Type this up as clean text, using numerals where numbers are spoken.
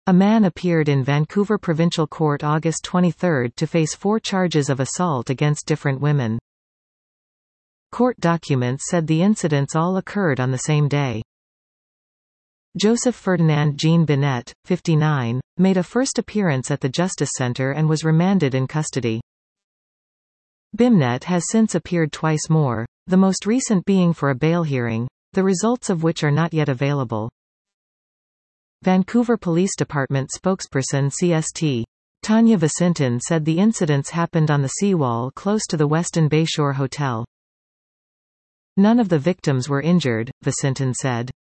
A man appeared in Vancouver Provincial Court August 23 to face 4 charges of assault against different women. Court documents said the incidents all occurred on the same day. Joseph Ferdinand Jean Binet, 59, made a first appearance at the Justice Centre and was remanded in custody. Bimnet has since appeared twice more, the most recent being for a bail hearing, the results of which are not yet available. Vancouver Police Department spokesperson CST. Tanya Visintin said the incidents happened on the seawall close to the Westin Bayshore Hotel. None of the victims were injured, Visintin said.